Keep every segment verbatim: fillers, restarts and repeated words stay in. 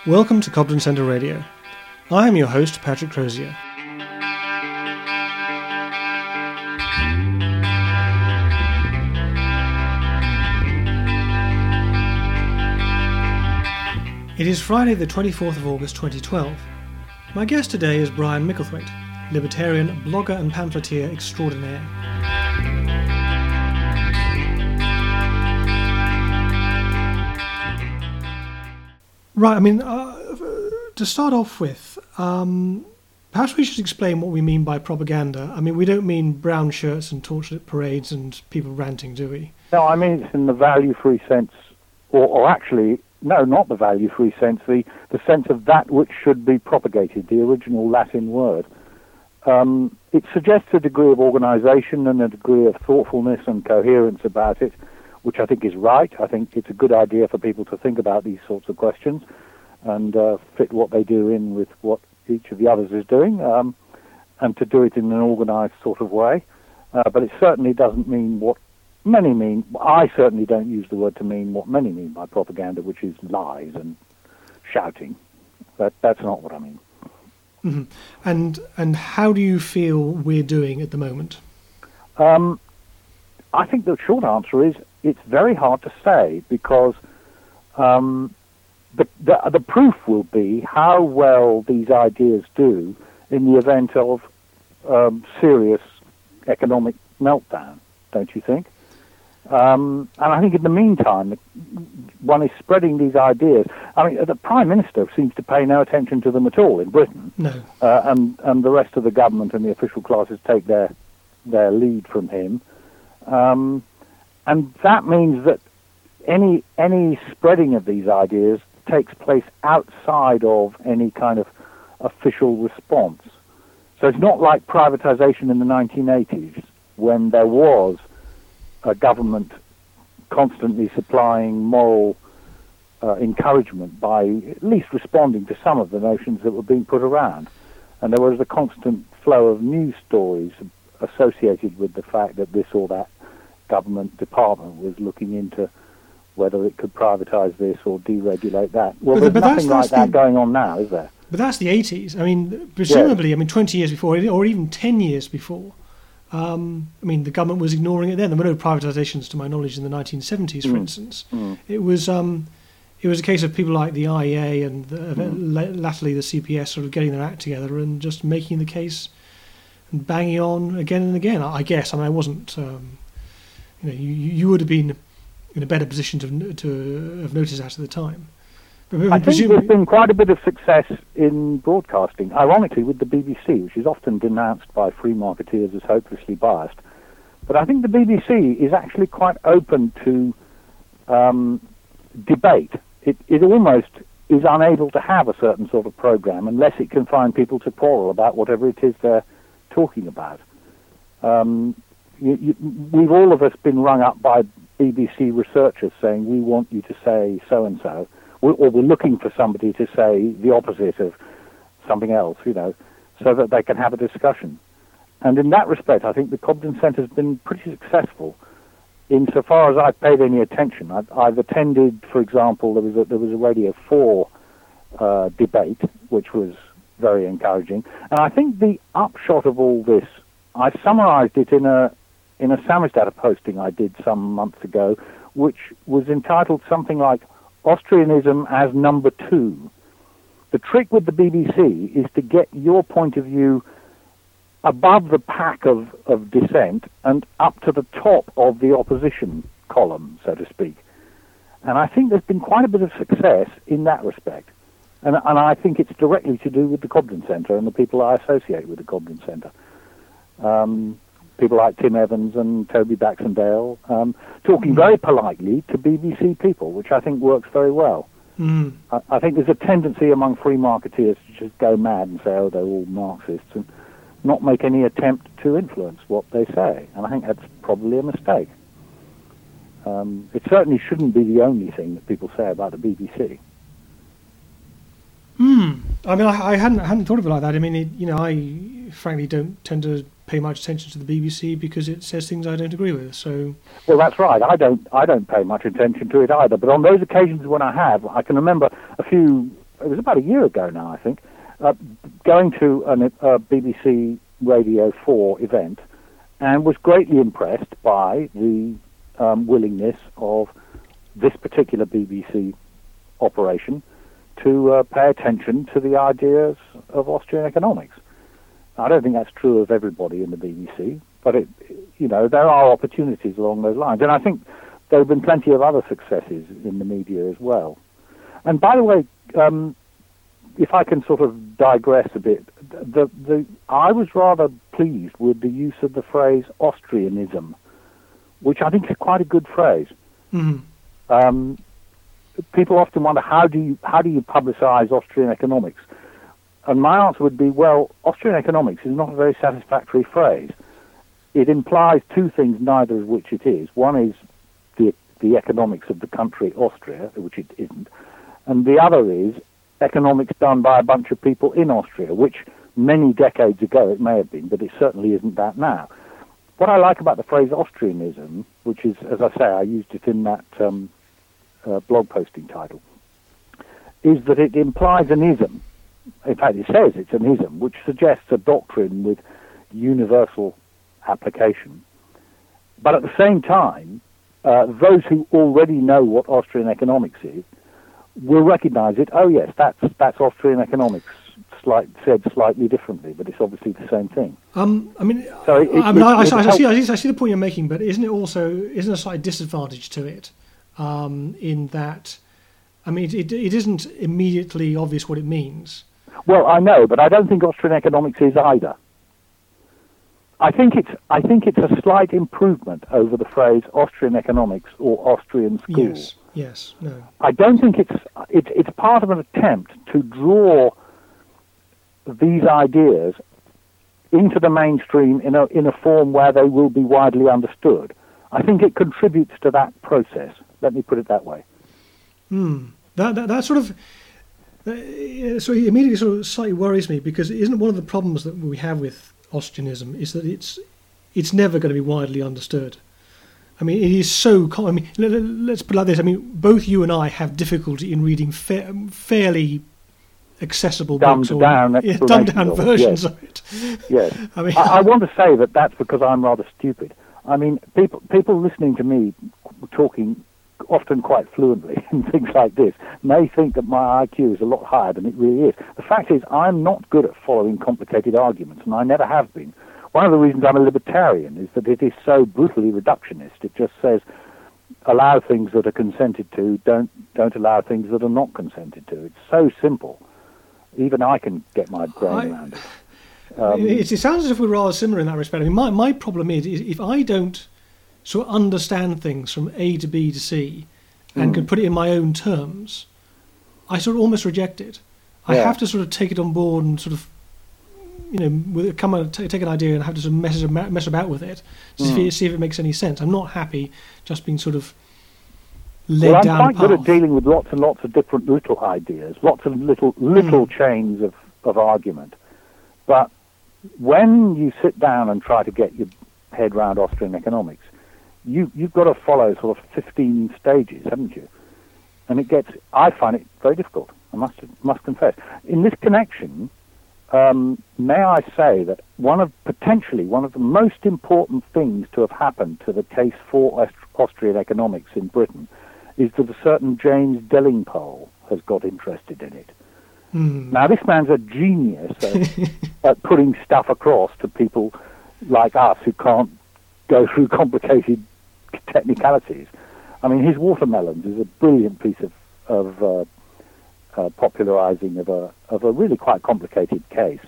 Welcome to Cobden Centre Radio. I am your host, Patrick Crozier. It is Friday the twenty-fourth of August twenty twelve. My guest today is Brian Micklethwaite, libertarian, blogger and pamphleteer extraordinaire. Right, I mean, uh, to start off with, um, perhaps we should explain what we mean by propaganda. I mean, we don't mean brown shirts and torchlit parades and people ranting, do we? No, I mean it's in the value-free sense, or, or actually, no, not the value-free sense, the, the sense of that which should be propagated, the original Latin word. Um, it suggests a degree of organisation and a degree of thoughtfulness and coherence about it, which I think is right. I think it's a good idea for people to think about these sorts of questions and uh, fit what they do in with what each of the others is doing, um, and to do it in an organised sort of way. Uh, but it certainly doesn't mean what many mean. I certainly don't use the word to mean what many mean by propaganda, which is lies and shouting. But that's not what I mean. Mm-hmm. And and how do you feel we're doing at the moment? Um, I think the short answer is it's very hard to say, because um, the, the the proof will be how well these ideas do in the event of um, serious economic meltdown, don't you think? Um, and I think in the meantime, one is spreading these ideas. I mean, the Prime Minister seems to pay no attention to them at all in Britain. No. Uh, and, and the rest of the government and the official classes take their, their lead from him. Um, and that means that any any spreading of these ideas takes place outside of any kind of official response. So it's not like privatization in the nineteen eighties, when there was a government constantly supplying moral uh, encouragement by at least responding to some of the notions that were being put around. And there was a constant flow of news stories associated with the fact that this or that government department was looking into whether it could privatize this or deregulate that. Well, but, there's but nothing that's, like that's that the, going on now, is there? But that's the eighties. I mean, presumably, yeah. I mean, twenty years before, or even ten years before, um, I mean, the government was ignoring it then. There were no privatizations, to my knowledge, in the nineteen seventies, for mm. instance. Mm. It was um, it was a case of people like the I E A and the, mm. latterly the C P S sort of getting their act together and just making the case and banging on again and again, I guess. I mean, I wasn't... Um, You know, you, you would have been in a better position to to have noticed that at the time. But, but I think there's been quite a bit of success in broadcasting, ironically with the B B C, which is often denounced by free marketeers as hopelessly biased. But I think the B B C is actually quite open to um, debate. It, it almost is unable to have a certain sort of program unless it can find people to quarrel about whatever it is they're talking about. Um, You, you, we've all of us been rung up by B B C researchers saying we want you to say so-and-so, or, or we're looking for somebody to say the opposite of something else, you know, so that they can have a discussion. And in that respect, I think the Cobden Centre has been pretty successful insofar as I've paid any attention. I've, I've attended, for example, there was a, there was a Radio four uh, debate, which was very encouraging. And I think the upshot of all this, I summarised it in a in a Samizdat posting I did some months ago, which was entitled something like Austrianism as Number Two. The trick with the B B C is to get your point of view above the pack of, of dissent and up to the top of the opposition column, so to speak. And I think there's been quite a bit of success in that respect. And, and I think it's directly to do with the Cobden Centre and the people I associate with the Cobden Centre. Um, people like Tim Evans and Toby Baxendale, um, talking very politely to B B C people, which I think works very well. Mm. I, I think there's a tendency among free marketeers to just go mad and say, oh, they're all Marxists, and not make any attempt to influence what they say. And I think that's probably a mistake. Um, it certainly shouldn't be the only thing that people say about the B B C. Hmm. I mean, I, I hadn't hadn't thought of it like that. I mean, it, you know, I frankly don't tend to pay much attention to the B B C because it says things I don't agree with. So. Well, that's right. I don't. I don't pay much attention to it either. But on those occasions when I have, I can remember a few it was about a year ago now, I think, uh, going to an, a B B C Radio four event, and was greatly impressed by the um, willingness of this particular B B C operation to uh, pay attention to the ideas of Austrian economics. I don't think that's true of everybody in the B B C, but it, you know, there are opportunities along those lines, and I think there have been plenty of other successes in the media as well. And by the way, um, if I can sort of digress a bit, the, the I was rather pleased with the use of the phrase Austrianism, which I think is quite a good phrase. Mm-hmm. Um, people often wonder, how do you how do you publicize Austrian economics? And my answer would be, well, Austrian economics is not a very satisfactory phrase. It implies two things, neither of which it is. One is the the economics of the country Austria, which it isn't, and the other is economics done by a bunch of people in Austria, which many decades ago it may have been, but it certainly isn't that now. What I like about the phrase Austrianism, which is, as I say, I used it in that um, uh, blog posting title, is that it implies an ism. In fact, it says it's an ism, which suggests a doctrine with universal application. But at the same time, uh, those who already know what Austrian economics is will recognize it. Oh, yes, that's that's Austrian economics, slight, said slightly differently, but it's obviously the same thing. Um, I mean, so it, I, mean it, I, I, it I, see, I, see, I see the point you're making, but isn't it also isn't a slight disadvantage to it um, in that? I mean, it, it, it isn't immediately obvious what it means. Well, I know, but I don't think Austrian economics is either. I think it's I think it's a slight improvement over the phrase Austrian economics or Austrian school. Yes, yes, no. I don't think it's it, it's part of an attempt to draw these ideas into the mainstream in a in a form where they will be widely understood. I think it contributes to that process. Let me put it that way. Hmm. That that that sort of. Uh, so it immediately sort of slightly worries me, because isn't one of the problems that we have with Austrianism is that it's it's never going to be widely understood. I mean, it is so common. I mean, let's put it like this. I mean, both you and I have difficulty in reading fa- fairly accessible dumbed books or down, yeah, dumbed down of it, versions yes. of it. Yes. I mean, I, I want to say that that's because I'm rather stupid. I mean, people people listening to me talking often quite fluently and things like this may think that my I Q is a lot higher than it really is. The fact is, I'm not good at following complicated arguments, and I never have been. One of the reasons I'm a libertarian is that it is so brutally reductionist. It just says, allow things that are consented to, don't don't allow things that are not consented to. It's so simple. Even I can get my brain I, around it. Um, it. It sounds as if we're rather similar in that respect. I mean, my, my problem is, is if I don't sort of understand things from A to B to C and mm. can put it in my own terms, I sort of almost reject it. I yeah. have to sort of take it on board and sort of, you know, with, come on, t- take an idea and have to sort of mess, mess about with it to mm. see, see if it makes any sense. I'm not happy just being sort of led well, down I'm quite a path. good at dealing with lots and lots of different little ideas, lots of little little mm. chains of, of argument. But when you sit down and try to get your head round Austrian economics, you, you've got to follow sort of fifteen stages, haven't you? And it gets, I find it very difficult, I must must confess. In this connection, um, may I say that one of, potentially, one of the most important things to have happened to the case for Aust- Austrian economics in Britain is that a certain James Delingpole has got interested in it. Mm. Now, this man's a genius at, at putting stuff across to people like us who can't go through complicated technicalities. I mean, his Watermelons is a brilliant piece of, of uh, uh, popularizing of a of a really quite complicated case.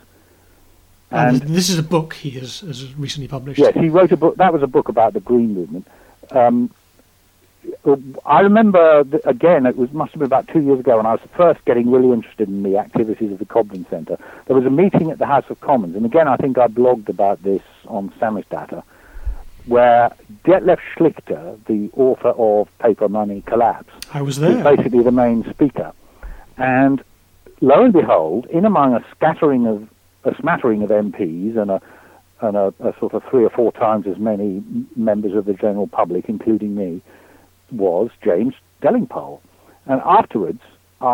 And, and this is a book he has, has recently published. Yes, he wrote a book. That was a book about the Green Movement. Um, I remember, th- again, it was must have been about two years ago when I was first getting really interested in the activities of the Cobden Centre. There was a meeting at the House of Commons, and again, I think I blogged about this on Samizdat, where Detlef Schlichter, the author of Paper Money Collapse, I was there. was basically the main speaker. And lo and behold, in among a scattering of a smattering of M Ps and a and a, a sort of three or four times as many members of the general public, including me, was James Delingpole. And afterwards, I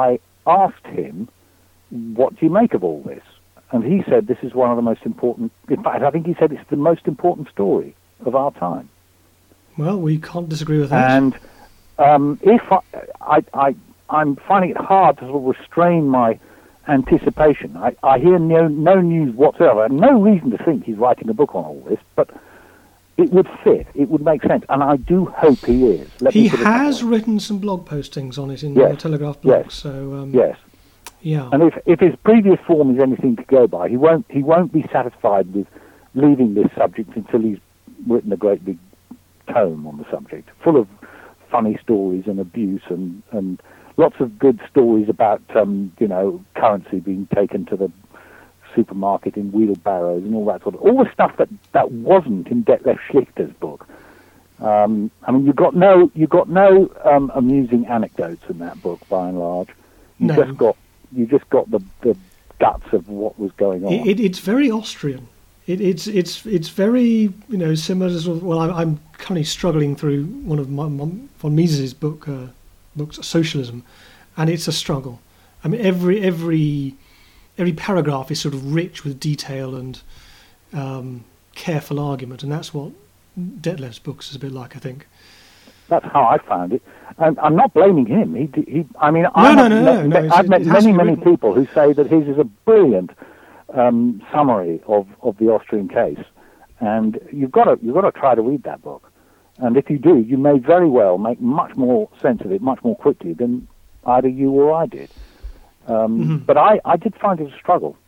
asked him, what do you make of all this? And he said this is one of the most important, in fact, I think he said it's the most important story of our time. Well, we can't disagree with that. And um, if I, I, I, I'm finding it hard to sort of restrain my anticipation. I, I hear no, no news whatsoever, and no reason to think he's writing a book on all this, but it would fit, it would make sense, and I do hope he is. Let he has written some blog postings on it in yes. the Telegraph blog, yes. so... Um, yes. Yeah. And if, if his previous form is anything to go by, he won't, he won't be satisfied with leaving this subject until he's written a great big tome on the subject, full of funny stories and abuse and, and lots of good stories about, um, you know, currency being taken to the supermarket in wheelbarrows and all that sort of, all the stuff that, that wasn't in Detlef Schlichter's book. Um, I mean, you got no, you got no um, amusing anecdotes in that book, by and large. You no. just got, you just got the, the guts of what was going on. It, it, it's very Austrian. It, it's it's it's very, you know, similar to sort of, well, I'm, I'm currently struggling through one of my, my, von Mises's book uh, books, Socialism, and it's a struggle. I mean, every every every paragraph is sort of rich with detail and um, careful argument, and that's what Detlef's books is a bit like, I think. That's how I found it. And I'm not blaming him. He, he. I mean, no, I've no, no, met, no, no, I've met many, many written. people who say that his is a brilliant um, summary of, of the Austrian case, and you've got to you've got to try to read that book. And if you do, you may very well make much more sense of it much more quickly than either you or I did. Um, mm-hmm. But I, I did find it a struggle.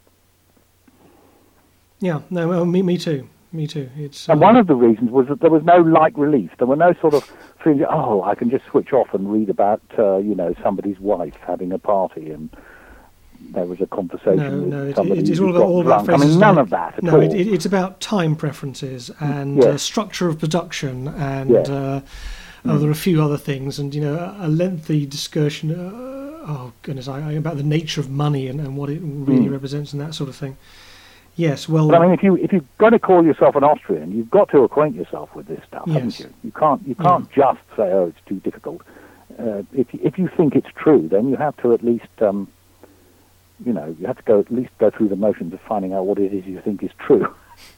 Yeah, no, well, me, me too. Me too. It's, and uh, one of the reasons was that there was no light relief. There were no sort of feeling, oh, I can just switch off and read about, uh, you know, somebody's wife having a party and there was a conversation no, with no, somebody it, it's who all about, got all about drunk. I mean, none like, of that at no, all. No, it, it's about time preferences and yes. uh, structure of production and yes. uh, mm. oh, there are a few other things and, you know, a, a lengthy discussion, uh, oh, goodness, I, I, about the nature of money and, and what it really mm. represents and that sort of thing. Yes, well... But I mean, if, you, if you've got to call yourself an Austrian, you've got to acquaint yourself with this stuff, yes. haven't you? You can't, you can't yeah. just say, oh, it's too difficult. Uh, if, if you think it's true, then you have to at least, um, you know, you have to go at least go through the motions of finding out what it is you think is true.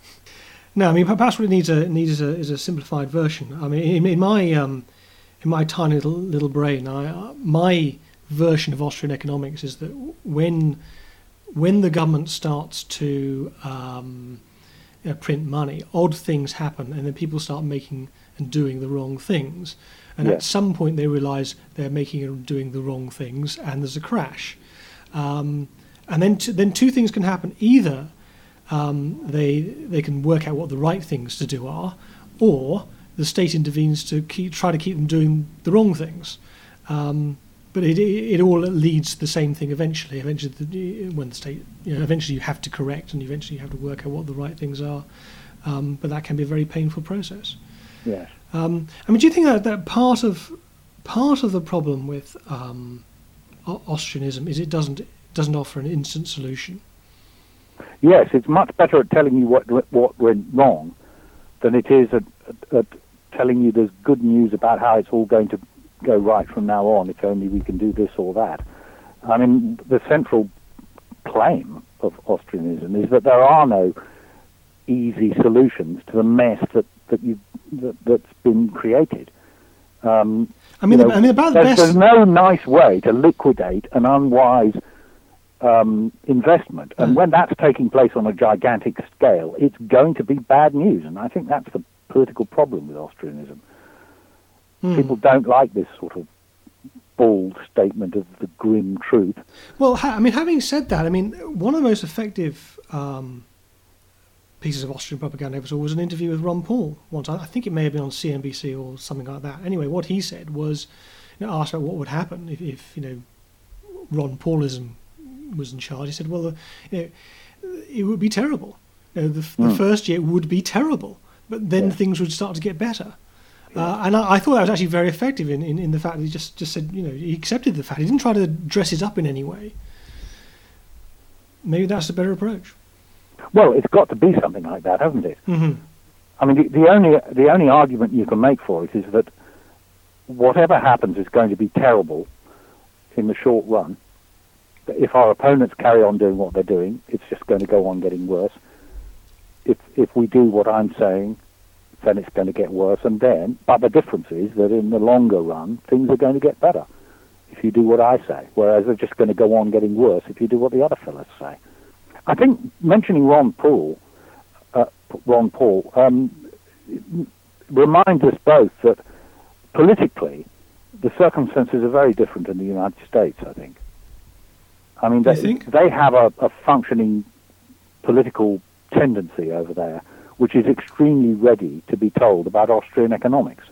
No, I mean, perhaps what it needs, a, needs is, a, is a simplified version. I mean, in, in my um, in my tiny little, little brain, I, uh, my version of Austrian economics is that when... When the government starts to um, you know, print money, odd things happen, and then people start making and doing the wrong things. And yeah. at some point, they realise they're making and doing the wrong things, and there's a crash. Um, and then, t- then two things can happen: either um, they they can work out what the right things to do are, or the state intervenes to keep, try to keep them doing the wrong things. Um, But it, it it all leads to the same thing eventually. Eventually, the, when the state, you know, eventually you have to correct, and eventually you have to work out what the right things are. Um, but that can be a very painful process. Yes. Um, I mean, do you think that, that part of part of the problem with um, Austrianism is it doesn't doesn't offer an instant solution? Yes, it's much better at telling you what what went wrong than it is at, at, at telling you there's good news about how it's all going to go right from now on, if only we can do this or that. I mean, the central claim of Austrianism is that there are no easy solutions to the mess that, that you that, that's been created. Um, I mean, you know, I mean, about the there's, best... there's no nice way to liquidate an unwise um, investment, and mm. when that's taking place on a gigantic scale, it's going to be bad news, and I think that's the political problem with Austrianism. Mm. People don't like this sort of bold statement of the grim truth. Well, ha- I mean, having said that, I mean, one of the most effective um, pieces of Austrian propaganda I ever saw was an interview with Ron Paul once. I think it may have been on C N B C or something like that. Anyway, what he said was, you know, asked about what would happen if, if you know, Ron Paulism was in charge. He said, well, uh, you know, it would be terrible. You know, the, mm. the first year would be terrible, but then yeah. things would start to get better. Uh, and I, I thought that was actually very effective in, in, in the fact that he just, just said, you know, he accepted the fact. He didn't try to dress it up in any way. Maybe that's a better approach. Well, it's got to be something like that, hasn't it? Mm-hmm. I mean, the, the only the only argument you can make for it is that whatever happens is going to be terrible in the short run, if our opponents carry on doing what they're doing, it's just going to go on getting worse. If if we do what I'm saying, then it's going to get worse. And then, but the difference is that in the longer run, things are going to get better if you do what I say, whereas they're just going to go on getting worse if you do what the other fellas say. I think mentioning Ron Paul, uh, Ron Paul, um, reminds us both that politically, the circumstances are very different in the United States, I think. I mean, they, think? they have a, a functioning political tendency over there, which is extremely ready to be told about Austrian economics.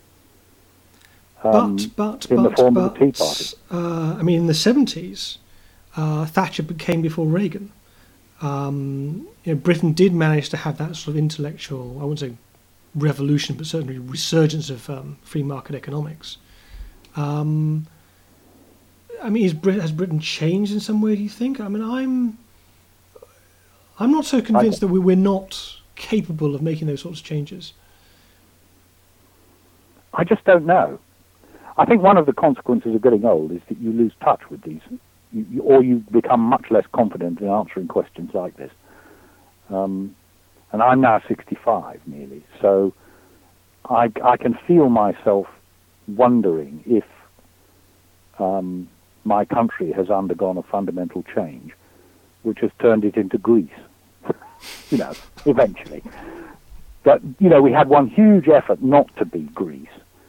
Um, but, but, in but, the form but, of the Tea Party. Uh, I mean, in the seventies, uh, Thatcher came before Reagan. Um, you know, Britain did manage to have that sort of intellectual, I wouldn't say revolution, but certainly resurgence of um, free market economics. Um, I mean, is Brit- has Britain changed in some way, do you think? I mean, I'm I'm not so convinced that we, we're not capable of making those sorts of changes. I just don't know. I think one of the consequences of getting old is that you lose touch with these, you, you, or you become much less confident in answering questions like this. Um, and I'm now sixty-five, nearly, so I, I can feel myself wondering if um, my country has undergone a fundamental change, which has turned it into Greece, you know, eventually. But, you know, we had one huge effort not to be Greece,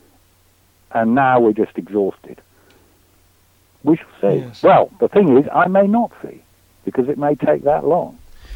and now we're just exhausted. We shall see. Yes. Well, the thing is, I may not see, because it may take that long.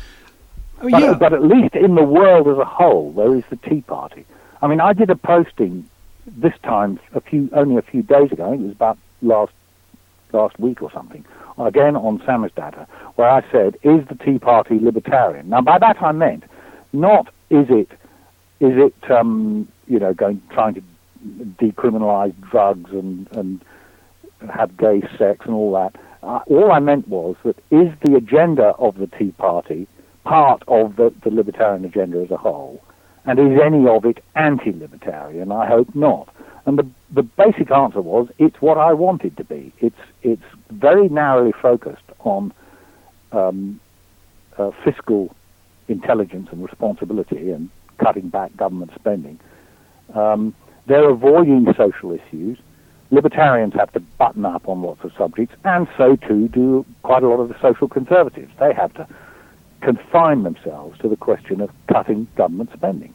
Oh, But, yeah. but at least in the world as a whole, there is the Tea Party. I mean, I did a posting this time a few only a few days ago. I think it was about last last week or something. Again on Samizdat, where I said, "Is the Tea Party libertarian?" Now, by that I meant not is it is it um, you know going trying to decriminalise drugs and and have gay sex and all that. Uh, all I meant was that is the agenda of the Tea Party part of the, the libertarian agenda as a whole, and is any of it anti-libertarian? I hope not. And the the basic answer was it's what I wanted to be. It's it's very narrowly focused on um, uh, fiscal intelligence and responsibility and cutting back government spending. Um, they're avoiding social issues. Libertarians have to button up on lots of subjects, and so too do quite a lot of the social conservatives. They have to confine themselves to the question of cutting government spending,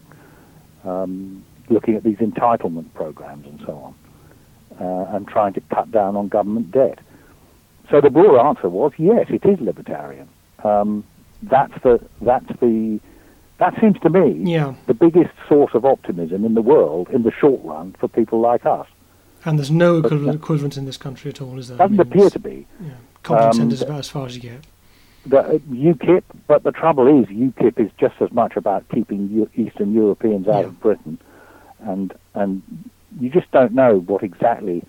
um, looking at these entitlement programs and so on, uh, and trying to cut down on government debt. So the broad answer was yes, it is libertarian. Um, that's the that's the that seems to me Yeah. the biggest source of optimism in the world in the short run for people like us. And there's no But, equivalent, uh, equivalent in this country at all, is there? Doesn't I mean, appear it's- to be. Yeah. Confidence Um, centres about as far as you get. The uh, UKIP, but the trouble is UKIP is just as much about keeping U- Eastern Europeans out Yeah. of Britain, and and you just don't know what exactly.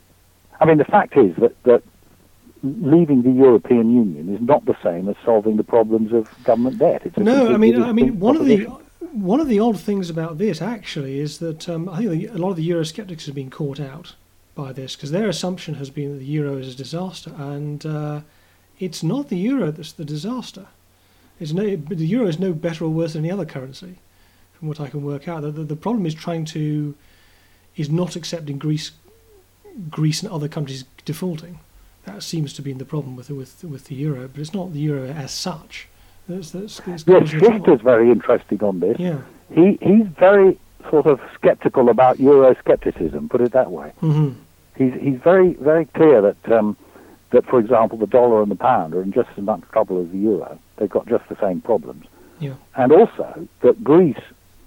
I mean, the fact is that that leaving the European Union is not the same as solving the problems of government debt. It's a No, I mean, completely I mean, distinct one of the proposition. one of the odd things about this actually is that um, I think the, a lot of the Eurosceptics have been caught out by this because their assumption has been that the euro is a disaster, and uh, it's not the euro that's the disaster. It's no, the euro is no better or worse than any other currency, from what I can work out. The, the, the problem is trying to is not accepting Greece, Greece and other countries defaulting. That seems to be the problem with with with the euro, but it's not the euro as such. That's, that's, that's Yes, causing the trouble. Fichter's very interesting on this. Yeah. He he's very sort of sceptical about Euroscepticism, put it that way. hmm He's he's very very clear that um, that for example the dollar and the pound are in just as much trouble as the euro. They've got just the same problems, Yeah. and also that Greece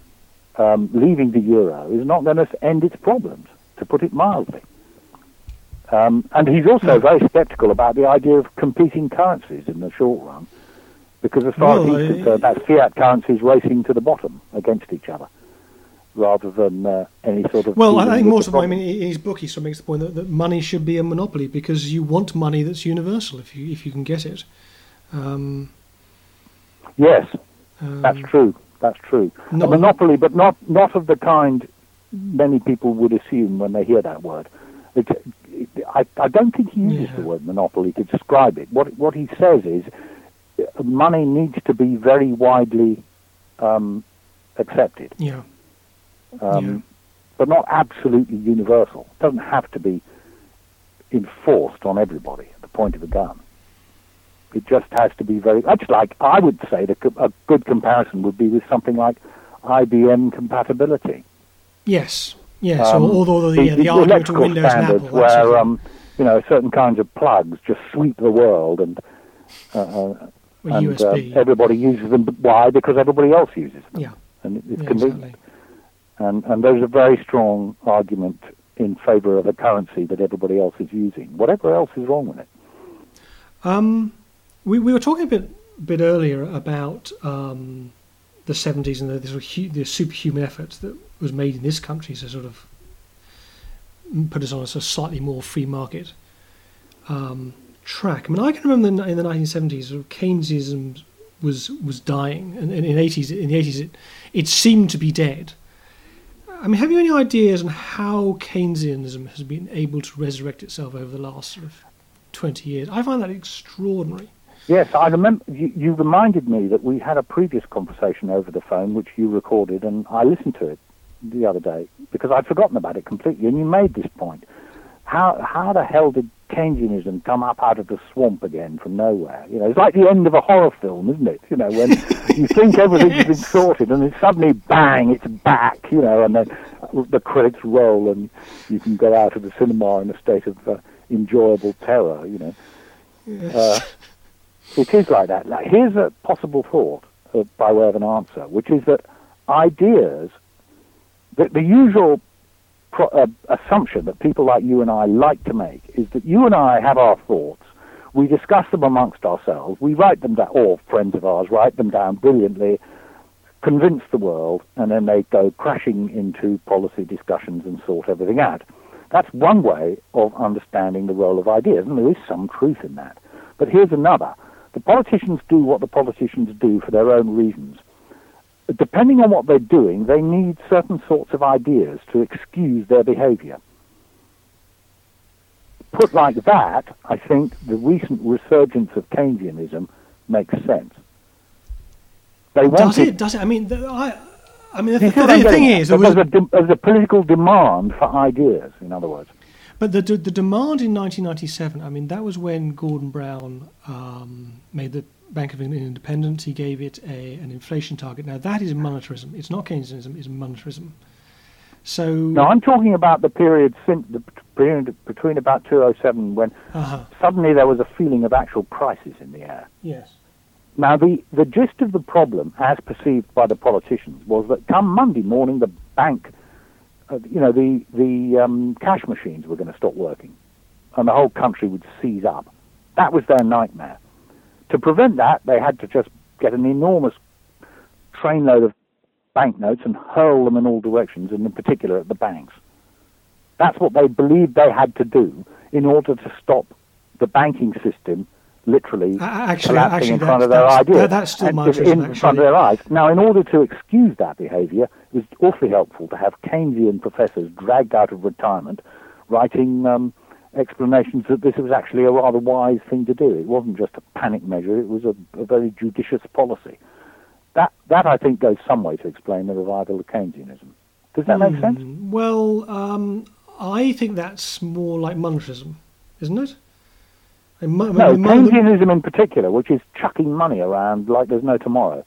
um, leaving the euro is not going to end its problems, to put it mildly. Um, and he's also Yeah. very sceptical about the idea of competing currencies in the short run, because as far Well, as he's uh, concerned, that's fiat currencies racing to the bottom against each other, rather than uh, any sort of. Well, I dealing think with more the to I mean, problem. in his book, he sort of makes the point that, that money should be a monopoly because you want money that's universal if you if you can get it. Um, Yes, um, that's true. That's true. not- a monopoly, but not not of the kind many people would assume when they hear that word. It, it, I, I don't think he uses Yeah. the word monopoly to describe it. What what he says is uh, money needs to be very widely um, accepted, Yeah. um, Yeah. but not absolutely universal. It doesn't have to be enforced on everybody at the point of a gun. It just has to be very much like, I would say that a good comparison would be with something like I B M compatibility. Yes. Yes. Um, or although the, yeah, the, the argument of electrical Windows and standards Apple. that sort of where, thing. um, you know, certain kinds of plugs just sweep the world and uh, uh, Or and U S B. uh, everybody uses them. Why? Because everybody else uses them. Yeah. And it- it's Yeah, convenient. exactly. And, and there's a very strong argument in favour of a currency that everybody else is using. Whatever else is wrong with it. Um, we we were talking a bit bit earlier about um, the seventies and the, the, sort of hu- the superhuman effort that was made in this country to sort of put us on a sort of slightly more free market um, track. I mean, I can remember in the, in the nineteen seventies, sort of Keynesianism was was dying, and, and in eighties in the eighties it it seemed to be dead. I mean, have you any ideas on how Keynesianism has been able to resurrect itself over the last sort of twenty years? I find that extraordinary. Yes, I remember. You, you reminded me that we had a previous conversation over the phone, which you recorded, and I listened to it the other day because I'd forgotten about it completely. And you made this point: how how the hell did Keynesianism come up out of the swamp again from nowhere? You know, it's like the end of a horror film, isn't it? You know, when you think everything's been sorted, and then suddenly, bang, it's back. You know, and then the credits roll, and you can go out of the cinema in a state of uh, enjoyable terror. You know. Yes. Uh, It is like that. Like, here's a possible thought uh, by way of an answer, which is that ideas, the, the usual pro, uh, assumption that people like you and I like to make is that you and I have our thoughts, we discuss them amongst ourselves, we write them down, or friends of ours write them down brilliantly, convince the world, and then they go crashing into policy discussions and sort everything out. That's one way of understanding the role of ideas, and there is some truth in that. But here's another. The politicians do what the politicians do for their own reasons. Depending on what they're doing, they need certain sorts of ideas to excuse their behavior. Put like that, I think the recent resurgence of Keynesianism makes sense. They Does wanted, it? Does it? I mean, the, I, I mean, the, You see the, what I'm the thing getting at? is, there There's was, a, de- there's a political demand for ideas, in other words. but the, the the demand in nineteen ninety-seven. I mean, that was when Gordon Brown um, made the Bank of England independent. He gave it a an inflation target. Now that is monetarism. It's not Keynesianism. It's monetarism. So Now, I'm talking about the period since the period between about two thousand seven when uh-huh. suddenly there was a feeling of actual crisis in the air. Yes. Now, the, the gist of the problem, as perceived by the politicians, was that come Monday morning, the bank, uh, you know, the, the um, cash machines were going to stop working, and the whole country would seize up. That was their nightmare. To prevent that, they had to just get an enormous trainload of banknotes and hurl them in all directions, and in particular at the banks. That's what they believed they had to do in order to stop the banking system literally Uh, actually, collapsing actually, in front that- of their that's- ideas. that- that's still and monetarism, in actually. front of their eyes. Now, in order to excuse that behaviour, it was awfully helpful to have Keynesian professors dragged out of retirement writing um, explanations that this was actually a rather wise thing to do. It wasn't just a panic measure, it was a, a very judicious policy. That, that, I think, goes some way to explain the revival of Keynesianism. Does that make sense? Mm, Well, um, I think that's more like monetarism, isn't it? And mo- No, mo- mo- Keynesianism in particular, which is chucking money around like there's no tomorrow.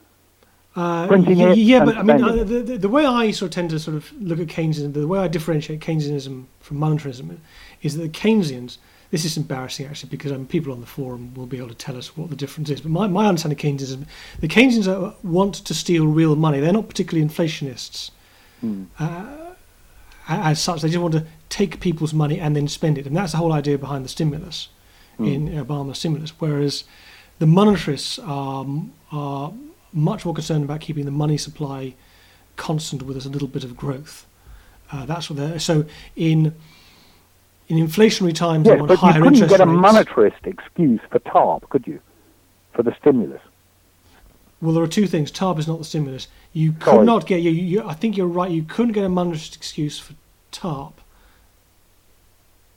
Uh, printing y- it yeah, and but I mean, spending uh, it. the, the, the way I sort of tend to sort of look at Keynesianism, the way I differentiate Keynesianism from monetarism is that the Keynesians, this is embarrassing actually because um, people on the forum will be able to tell us what the difference is, but my, my understanding of Keynesianism, the Keynesians are, want to steal real money. They're not particularly inflationists. Hmm. Uh, as such, they just want to take people's money and then spend it. And that's the whole idea behind the stimulus, Mm. in Obama's stimulus. Whereas the monetarists are, are much more concerned about keeping the money supply constant with a little bit of growth. Uh, that's what they're... So in in inflationary times, Yes, they want but you higher couldn't interest get a rates. monetarist excuse for TARP, could you? For the stimulus. Well, there are two things. TARP is not the stimulus. You could Sorry. not get... You, you, I think you're right. You couldn't get a monetarist excuse for TARP.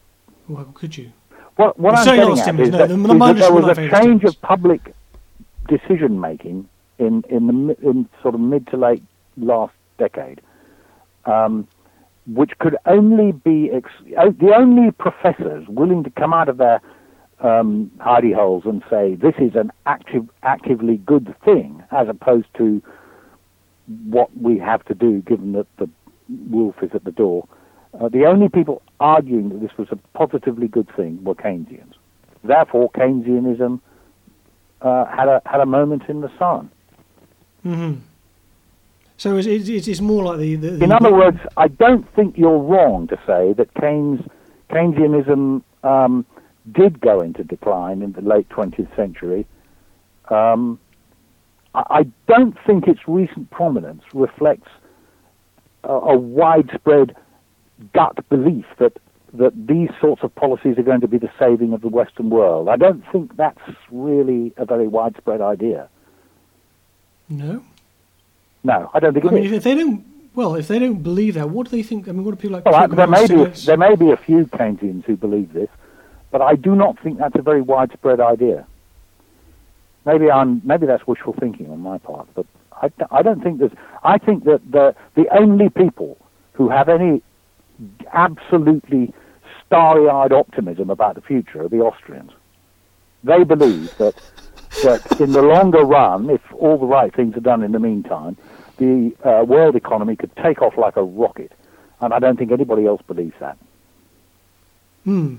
Or how could you? What, what I'm Certainly getting not at is stimulus. that, No, the- is the that minus there were was not a very change stimulus. of public decision making in in the mi- in sort of mid to late last decade, um, which could only be ex- uh, the only professors willing to come out of their um, hidey holes and say this is an active, actively good thing, as opposed to what we have to do, given that the wolf is at the door. Uh, the only people arguing that this was a positively good thing were Keynesians. Therefore, Keynesianism uh, had a had a moment in the sun. Mm-hmm. So it's, it's, it's more like the... the, the In other words, I don't think you're wrong to say that Keynes, Keynesianism um, did go into decline in the late twentieth century. Um, I, I don't think its recent prominence reflects a, a widespread gut belief that that these sorts of policies are going to be the saving of the Western world. I don't think that's really a very widespread idea. No? No, I don't think I it mean, is. if, if they don't... Well, if they don't believe that, what do they think? I mean, what do people like... Well, I, Krugman there may be Austerlitz- there may be a few Keynesians who believe this, but I do not think that's a very widespread idea. Maybe I'm maybe that's wishful thinking on my part, but I, I don't think there's. I think that the the only people who have any absolutely starry-eyed optimism about the future are the Austrians. They believe that that in the longer run, if all the right things are done in the meantime, the uh, world economy could take off like a rocket, and I don't think anybody else believes that. Hmm.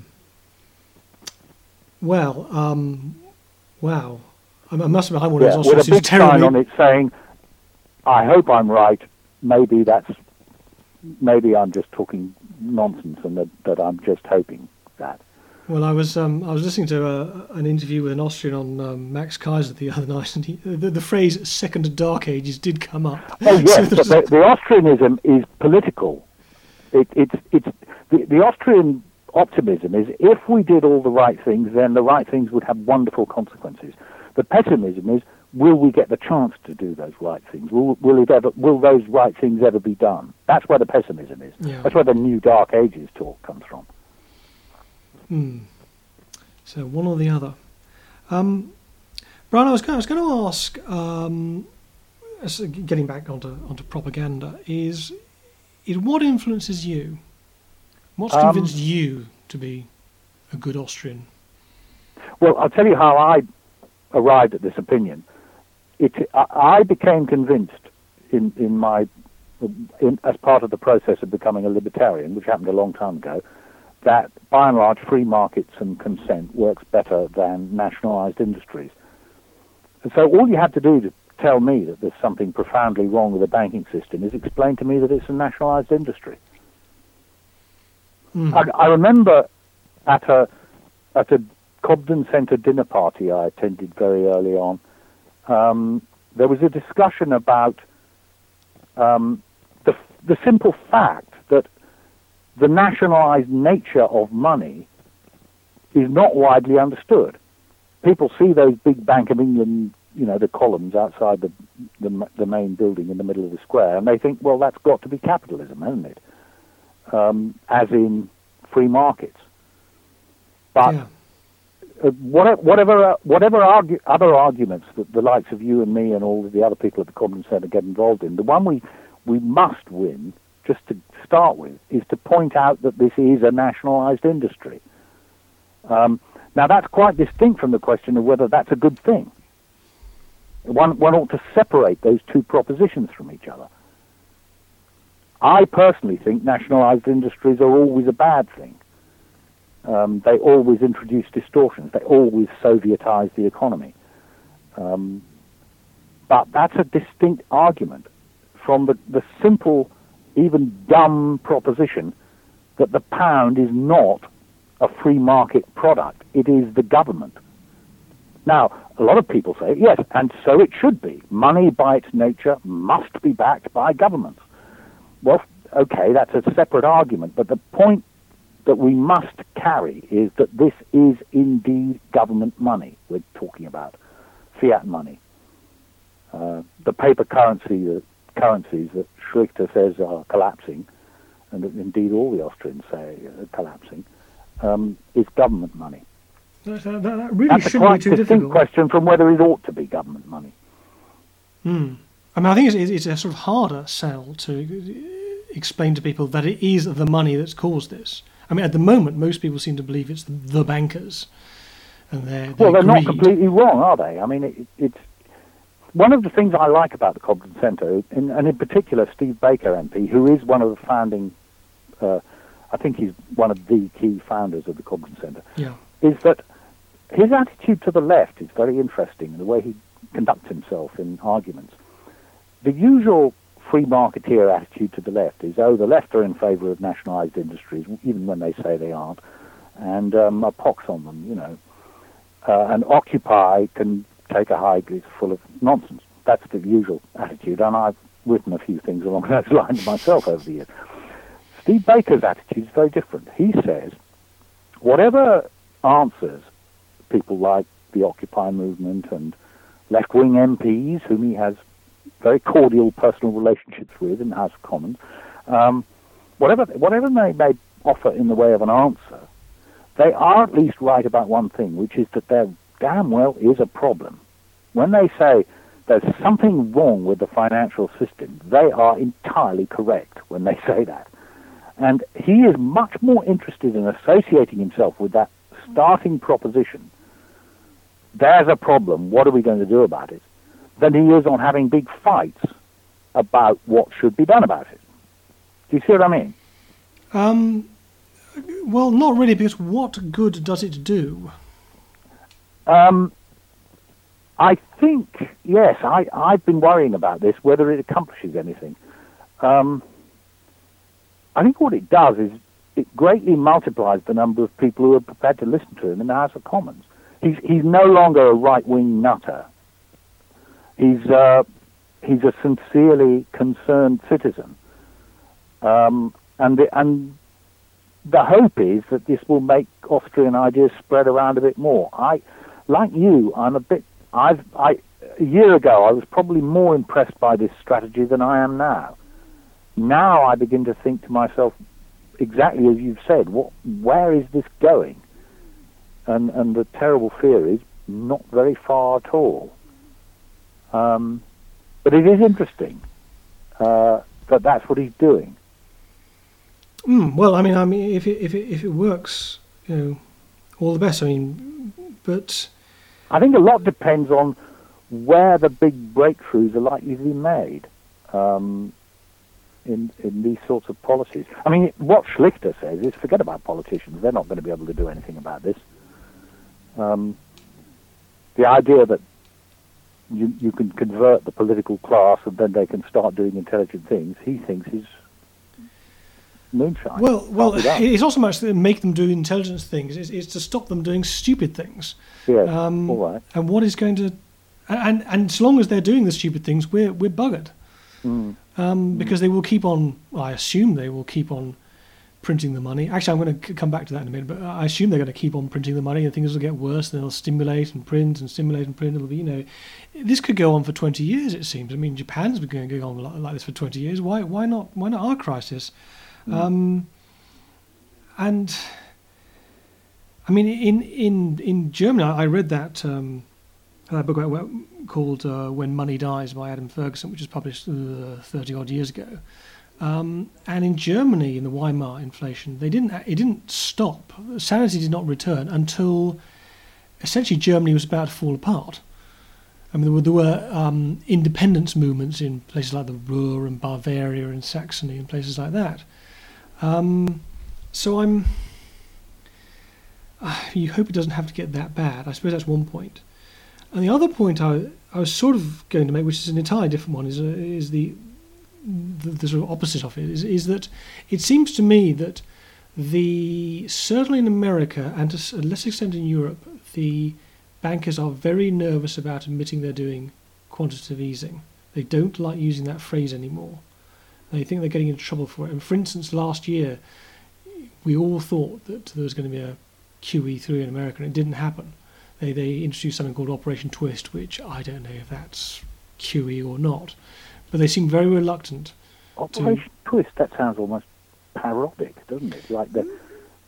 Well, um, wow. I, I must admit, I'm one of Yeah, those with a Austrians who's big sign terribly... on it saying, "I hope I'm right. Maybe that's maybe I'm just talking nonsense, and that, that I'm just hoping that." Well, I was um, I was listening to a, an interview with an Austrian on um, Max Kaiser the other night, and he, the, the phrase "second dark ages" did come up. Oh yes, So but there's- the, the Austrianism is political. It, it's it's the, the Austrian optimism is if we did all the right things, then the right things would have wonderful consequences. The pessimism is, will we get the chance to do those right things? Will will it ever? Will those right things ever be done? That's where the pessimism is. Yeah. That's where the new dark ages talk comes from. Hmm. So one or the other. Um, Brian, I was going, I was going to ask, um, as- getting back onto onto propaganda, is is what influences you? What's Um, convinced you to be a good Austrian? Well, I'll tell you how I arrived at this opinion. It, I, I became convinced in, in my, in, as part of the process of becoming a libertarian, which happened a long time ago, that by and large free markets and consent works better than nationalized industries. And so all you have to do to tell me that there's something profoundly wrong with the banking system is explain to me that it's a nationalized industry. Mm. I, I remember at a at a Cobden Centre dinner party I attended very early on, um, there was a discussion about um, the the simple fact that the nationalised nature of money is not widely understood. People see those big Bank of England, you know, the columns outside the, the the main building in the middle of the square, and they think, well, that's got to be capitalism, hasn't it? Um, as in free markets. But Yeah. uh, whatever whatever, uh, whatever argu- other arguments that the likes of you and me and all of the other people at the Cobden Centre get involved in, the one we we must win, just to start with, is to point out that this is a nationalised industry. Um, now, that's quite distinct from the question of whether that's a good thing. One, one ought to separate those two propositions from each other. I personally think nationalised industries are always a bad thing. Um, they always introduce distortions. They always Sovietize the economy. Um, but that's a distinct argument from the, the simple, even dumb proposition that the pound is not a free market product. It is the government. Now, a lot of people say, yes, and so it should be. Money by its nature must be backed by governments. Well, okay, that's a separate argument, but the point that we must carry is that this is indeed government money we're talking about, fiat money. Uh, the paper currency, the currencies that Schlichter says are collapsing, and that indeed all the Austrians say are collapsing, um, is government money. That, that, that really That's a shouldn't quite be too distinct difficult. question from whether it ought to be government money. Mm. I mean, I think it's, it's a sort of harder sell to explain to people that it is the money that's caused this. I mean, at the moment, most people seem to believe it's the, the bankers. And their, their well, they're greed. not completely wrong, are they? I mean, it, it's one of the things I like about the Cobden Centre, and, and in particular Steve Baker M P, who is one of the founding, uh, I think he's one of the key founders of the Cobden Centre, yeah. is that his attitude to the left is very interesting in the way he conducts himself in arguments. The usual free marketeer attitude to the left is, oh, the left are in favour of nationalised industries, even when they say they aren't, and um, a pox on them, you know. Uh, and Occupy can take a hike, it's full of nonsense. That's the usual attitude, and I've written a few things along those lines myself over the years. Steve Baker's attitude is very different. He says, whatever answers people like the Occupy movement and left-wing M Ps, whom he has very cordial personal relationships with in the House of Commons, um, whatever, whatever they may offer in the way of an answer, they are at least right about one thing, which is that there damn well is a problem. When they say there's something wrong with the financial system, they are entirely correct when they say that. And he is much more interested in associating himself with that starting proposition, there's a problem, what are we going to do about it, than he is on having big fights about what should be done about it. Do you see what I mean? Um... Well, not really, because what good does it do? Um, I think, yes, I, I've been worrying about this, whether it accomplishes anything. Um, I think what it does is it greatly multiplies the number of people who are prepared to listen to him in the House of Commons. He's, he's no longer a right-wing nutter. He's, uh, he's a sincerely concerned citizen. Um, and the, and the hope is that this will make Austrian ideas spread around a bit more. I, like you, I'm a bit. I've. I a year ago I was probably more impressed by this strategy than I am now. Now I begin to think to myself, exactly as you've said, what, where is this going? And and the terrible fear is not very far at all. Um, but it is interesting uh, that that's what he's doing. Mm, well, I mean, I mean, if it if it if it works, you know, all the best. I mean, but I think a lot depends on where the big breakthroughs are likely to be made um, in in these sorts of policies. I mean, what Schlichter says is, forget about politicians; they're not going to be able to do anything about this. Um, the idea that you you can convert the political class and then they can start doing intelligent things, he thinks is moonshine. Well, well, it's also much to make them do intelligent things. It's, it's to stop them doing stupid things. Yes, um, all right. And what is going to, and and so long as they're doing the stupid things, we're we're buggered. Mm. Um, because they will keep on. Well, I assume they will keep on printing the money. Actually, I'm going to come back to that in a minute. But I assume they're going to keep on printing the money, and things will get worse. And they'll stimulate and print and stimulate and print. It'll be, you know, this could go on for twenty years. It seems. I mean, Japan's been going, going on like, like this for twenty years. Why why not why not our crisis? Mm. Um, and I mean, in in in Germany, I read that um, that book about, called uh, "When Money Dies" by Adam Ferguson, which was published uh, thirty odd years ago. Um, and in Germany, in the Weimar inflation, they didn't it didn't stop. Sanity did not return until essentially Germany was about to fall apart. I mean, there were, there were um, independence movements in places like the Ruhr and Bavaria and Saxony and places like that. Um, so I'm. Uh, you hope it doesn't have to get that bad. I suppose that's one point. And the other point I, I was sort of going to make, which is an entirely different one, is uh, is the, the the sort of opposite of it. Is is that it seems to me that the certainly in America and to a less extent in Europe, the bankers are very nervous about admitting they're doing quantitative easing. They don't like using that phrase anymore. They think they're getting into trouble for it. And for instance, last year, we all thought that there was going to be a Q E three in America, and it didn't happen. They they introduced something called Operation Twist, which I don't know if that's Q E or not, but they seem very reluctant. Operation to... Twist, that sounds almost parodic, doesn't it? Like the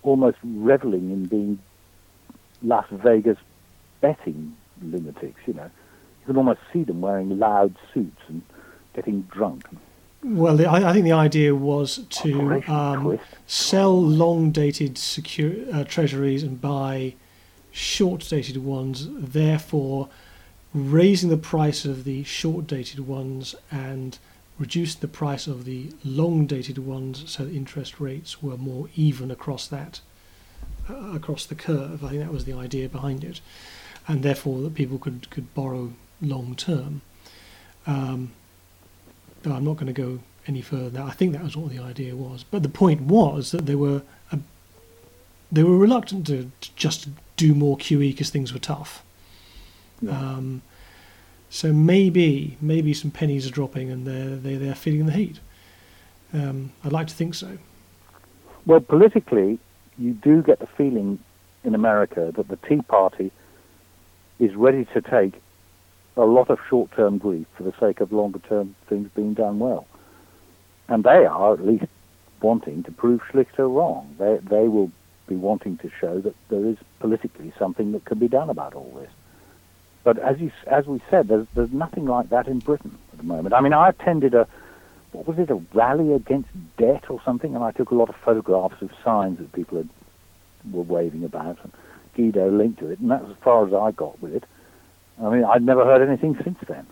almost reveling in being Las Vegas betting lunatics, you know. You can almost see them wearing loud suits and getting drunk. Well, the, I, I think the idea was to um, sell long-dated secure, uh, treasuries and buy short-dated ones, therefore raising the price of the short-dated ones and reducing the price of the long-dated ones, so that interest rates were more even across that, uh, across the curve. I think that was the idea behind it, and therefore that people could could borrow long-term. Um, but I'm not going to go any further than that. I think that was what the idea was. But the point was that they were a, they were reluctant to, to just do more Q E because things were tough. Yeah. Um, so maybe maybe some pennies are dropping and they're they they're feeling the heat. Um, I'd like to think so. Well, politically, you do get the feeling in America that the Tea Party is ready to take a lot of short-term grief for the sake of longer-term things being done well. And they are at least wanting to prove Schlichter wrong. They they will be wanting to show that there is politically something that can be done about all this. But as you as we said, there's there's nothing like that in Britain at the moment. I mean, I attended a what was it, a rally against debt or something, and I took a lot of photographs of signs that people had, were waving about, and Guido linked to it, and that's as far as I got with it. I mean, I'd never heard anything since then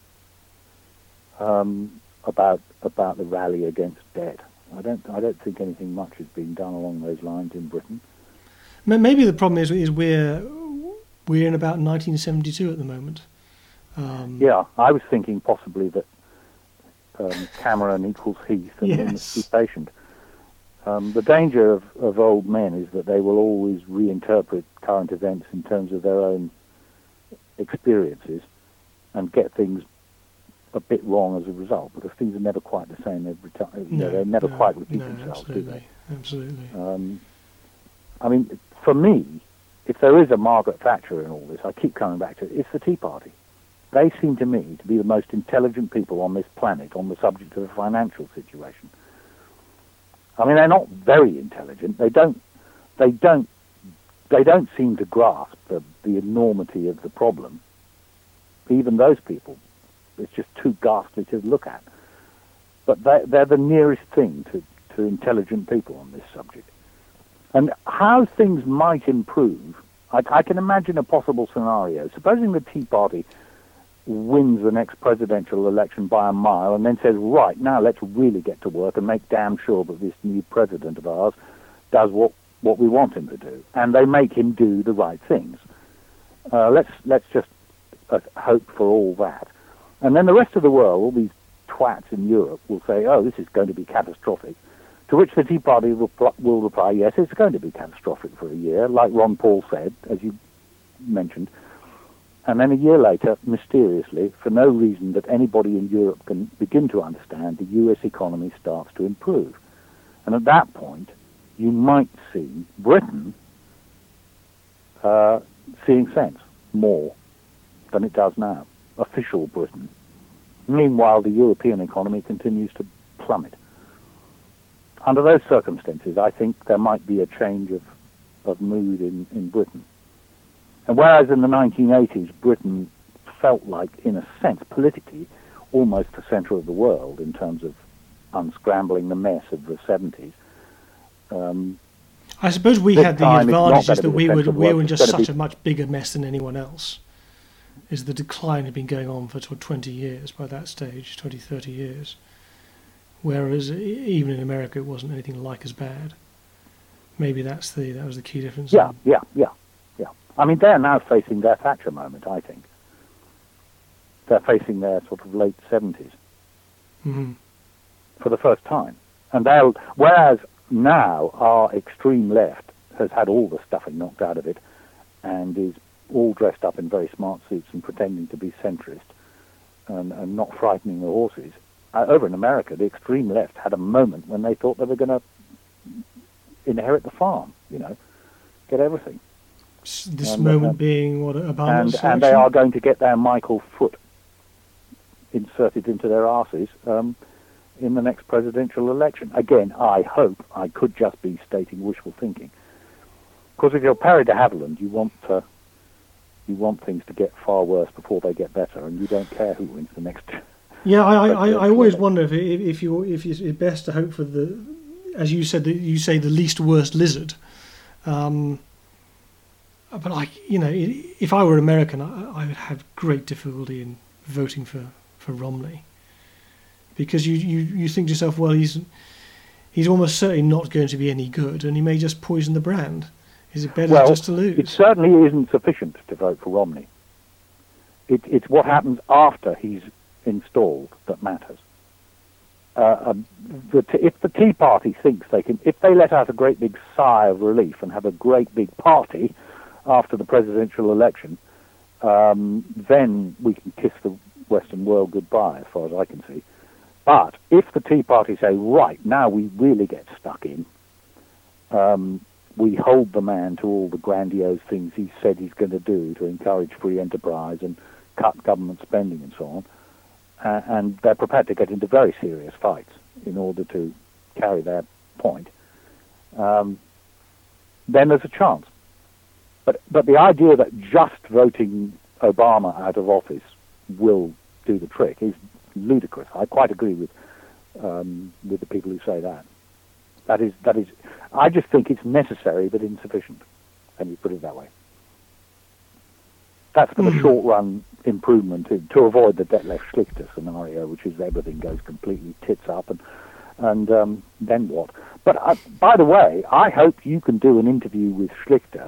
um, about about the rally against debt. I don't I don't think anything much has been done along those lines in Britain. Maybe the problem is is we're we're in about nineteen seventy-two at the moment. Um, yeah, I was thinking possibly that um, Cameron equals Heath, and yes. we must be patient. Um, the danger of, of old men is that they will always reinterpret current events in terms of their own experiences and get things a bit wrong as a result, because things are never quite the same every time. No, you know, they never no, quite repeat no, themselves, absolutely, do they? Absolutely. Um, I mean, for me, if there is a Margaret Thatcher in all this, I keep coming back to it, it's the Tea Party. They seem to me to be the most intelligent people on this planet on the subject of the financial situation. I mean, they're not very intelligent. They don't, they don't, they don't seem to grasp the, the enormity of the problem. Even those people, it's just too ghastly to look at. But they, they're the nearest thing to, to intelligent people on this subject. And how things might improve, I, I can imagine a possible scenario. Supposing the Tea Party wins the next presidential election by a mile and then says, right, now let's really get to work and make damn sure that this new president of ours does what, what we want him to do. And they make him do the right things. Uh, let's let's just uh, hope for all that. And then the rest of the world, all these twats in Europe, will say, oh, this is going to be catastrophic. To which the Tea Party will, will reply, yes, it's going to be catastrophic for a year, like Ron Paul said, as you mentioned. And then a year later, mysteriously, for no reason that anybody in Europe can begin to understand, the U S economy starts to improve. And at that point, you might see Britain uh, seeing sense more than it does now, official Britain. Meanwhile, the European economy continues to plummet. Under those circumstances, I think there might be a change of, of mood in, in Britain. And whereas in the nineteen eighties, Britain felt like, in a sense, politically, almost the centre of the world in terms of unscrambling the mess of the seventies. Um, I suppose we had the advantage is that we were, we were in just such a much bigger mess than anyone else. Is the decline had been going on for twenty years by that stage, twenty, thirty years. Whereas even in America, it wasn't anything like as bad. Maybe that's the that was the key difference. Yeah, yeah, yeah, yeah. I mean, they're now facing their Thatcher moment, I think. They're facing their sort of late seventies mm-hmm. for the first time. And they'll, whereas now our extreme left has had all the stuffing knocked out of it and is all dressed up in very smart suits and pretending to be centrist and, and not frightening the horses. Uh, over in America, the extreme left had a moment when they thought they were going to inherit the farm, you know, get everything. This and, moment uh, being what Obama's and, and they are going to get their Michael Foot inserted into their arses um, in the next presidential election. Again, I hope, I could just be stating wishful thinking, Because if you're Perry de Havilland, you want uh, you want things to get far worse before they get better, and you don't care who wins the next. Yeah, I, I, I always wonder if if you if it's best to hope for the, as you said, the, you say the least worst lizard. Um, but like you know, if I were American, I, I would have great difficulty in voting for, for Romney, because you, you, you think to yourself, well, he's he's almost certainly not going to be any good, and he may just poison the brand. Is it better well, just to lose? It certainly isn't sufficient to vote for Romney. It, it's what happens after he's installed that matters. Uh, um, the t- if the Tea Party thinks they can, if they let out a great big sigh of relief and have a great big party after the presidential election, um, then we can kiss the Western world goodbye, as far as I can see. But if the Tea Party say, right, now we really get stuck in, um, we hold the man to all the grandiose things he said he's going to do to encourage free enterprise and cut government spending and so on, Uh, and they're prepared to get into very serious fights in order to carry their point, um, then there's a chance. But but the idea that just voting Obama out of office will do the trick is ludicrous. I quite agree with um, with the people who say that. That is that is. I just think it's necessary but insufficient. Let me put it that way. That's for the mm. short-run improvement to, to avoid the Detlef Schlichter scenario, which is everything goes completely tits up, and and um, then what? But uh, by the way, I hope you can do an interview with Schlichter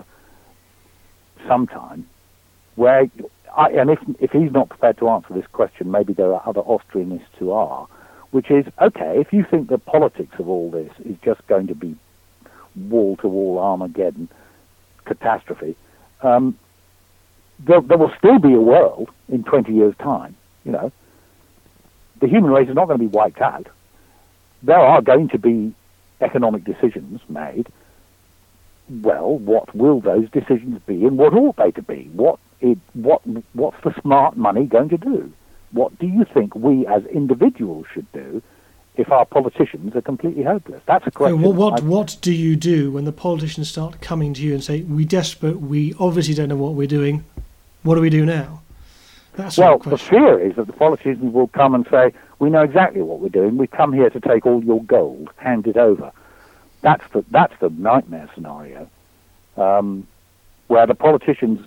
sometime, where, I, and if if he's not prepared to answer this question, maybe there are other Austrianists who are, which is, okay, if you think the politics of all this is just going to be wall-to-wall Armageddon catastrophe, um, There, there will still be a world in twenty years' time, you know. The human race is not going to be wiped out. There are going to be economic decisions made. Well, what will those decisions be, and what ought they to be? What it, what what's the smart money going to do? What do you think we as individuals should do if our politicians are completely hopeless? That's a question. So what I, what do you do when the politicians start coming to you and say, "We desperate, we obviously don't know what we're doing. What do we do now?" That's well, the the fear is that the politicians will come and say, "We know exactly what we're doing. We come here to take all your gold. Hand it over." That's the that's the nightmare scenario, um, where the politicians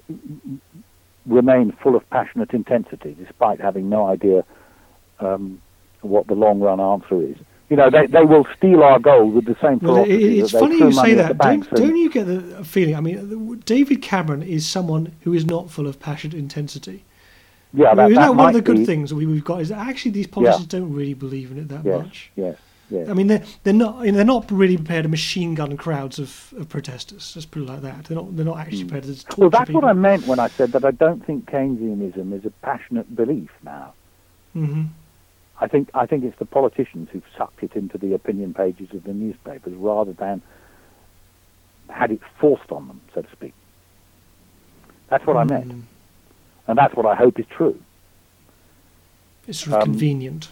remain full of passionate intensity despite having no idea um, what the long run answer is. You know, they they will steal our gold with the same ferocity. Well, it's that funny they you say that. Don't, and, don't you get the feeling? I mean, David Cameron is someone who is not full of passionate intensity. Yeah, that, isn't that, that one of the good be, things we, we've got? Is that actually these politicians yeah. don't really believe in it that yes, much. Yes, yes. I mean, they're they're not you know, they're not really prepared to machine gun crowds of, of protesters. Let's put it like that. They're not they're not actually prepared to torture Well, that's people. what I meant when I said that I don't think Keynesianism is a passionate belief now. Mm-hmm. I think I think it's the politicians who've sucked it into the opinion pages of the newspapers rather than had it forced on them, so to speak. That's what mm. I meant, and that's what I hope is true. It's sort of um, convenient.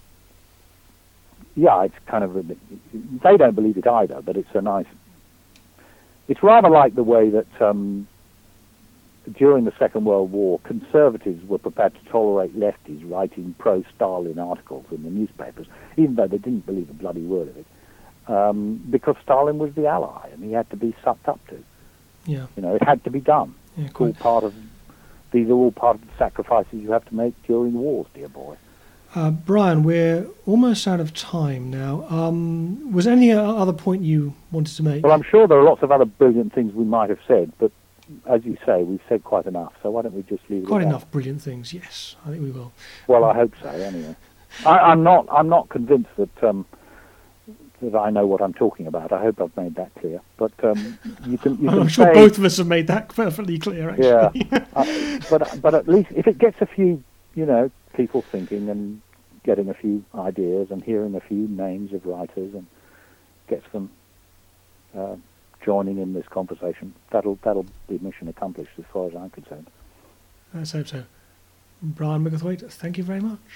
Yeah, it's kind of. A, they don't believe it either, but it's a nice. It's rather like the way that. Um, During the Second World War, conservatives were prepared to tolerate lefties writing pro-Stalin articles in the newspapers, even though they didn't believe a bloody word of it, um, because Stalin was the ally and he had to be sucked up to. Yeah, you know, it had to be done. Yeah, it's all part of. These are all part of the sacrifices you have to make during wars, dear boy. Uh, Brian, we're almost out of time now. Um, was there any other point you wanted to make? Well, I'm sure there are lots of other brilliant things we might have said, but. As you say, we've said quite enough, so why don't we just leave it Quite at enough that? Brilliant things, yes. I think we will. Well, I hope so, anyway. I, I'm not I'm not convinced that um, that I know what I'm talking about. I hope I've made that clear. But um, you can you I'm can sure say, both of us have made that perfectly clear, actually. Yeah, uh, but, but at least if it gets a few, you know, people thinking and getting a few ideas and hearing a few names of writers and gets them... Uh, joining in this conversation, that'll that'll be mission accomplished as far as I'm concerned. Let's hope so. Brian Micklethwaite, thank you very much.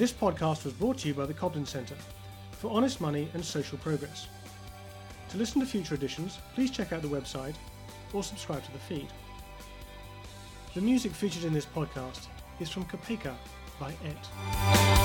This podcast was brought to you by the Cobden Centre for honest money and social progress. To listen to future editions, please check out the website or subscribe to the feed. The music featured in this podcast is from Kopeka by Et.